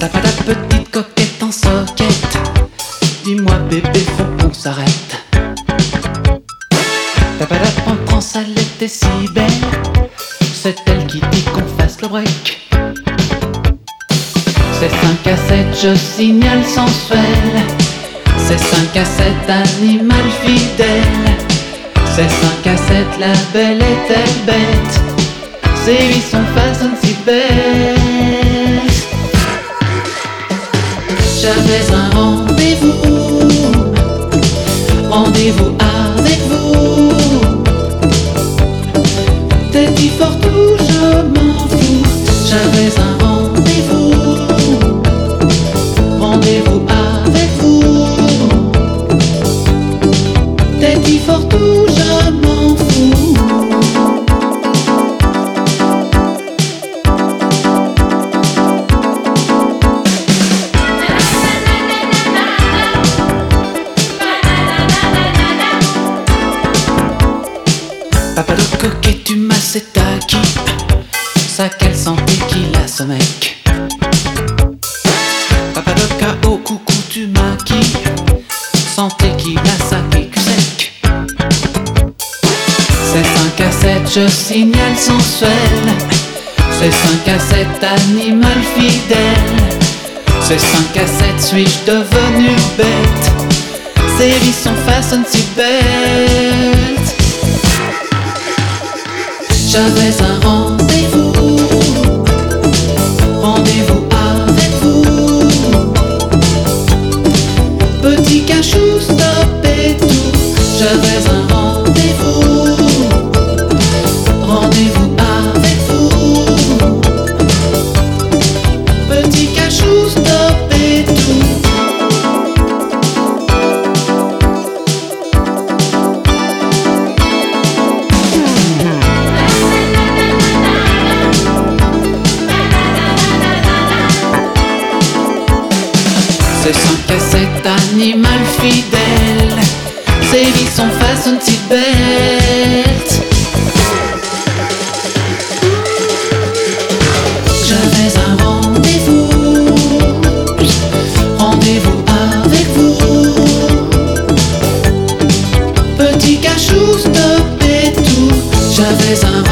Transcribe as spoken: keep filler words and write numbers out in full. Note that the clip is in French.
Patapata petite coquette en soquette, dis-moi bébé faut qu'on s'arrête. Tapadap en transe elle était si belle, c'est elle qui dit qu'on fasse le break. C'est cinq à sept, je signale sensuel. C'est cinq à sept, animal fidèle. C'est cinq à sept, la belle est-elle bête. Ses vies sont façon si belles. J'avais un rendez-vous, rendez-vous avec vous. T'es dit fort tout, je m'en fous. J'avais un rendez-vous, rendez-vous avec vous. T'es dit fort tout, je m'en fous. Papa de coquet, tu m'as c'est acquis. Ça quelle santé qu'il a ce mec. Papa de K O, coucou tu maquilles. Santé qu'il a ça pique sec. C'est cinq à sept, je signale sensuel. C'est cinq à sept, animal fidèle. C'est cinq à sept, suis-je devenu bête. Ces vies sont façon si bêtes. J'avais un rendez-vous, rendez-vous avec vous. Petit cachou, stop et tout. J'avais un rendez-vous, rendez-vous avec vous. Petit cachou, stop et tout. C'est cinq à sept, animal fidèle. Ces vies sont façon si bêtes. J'avais un rendez-vous, rendez-vous avec vous. Petit cachou, stop et tout. J'avais un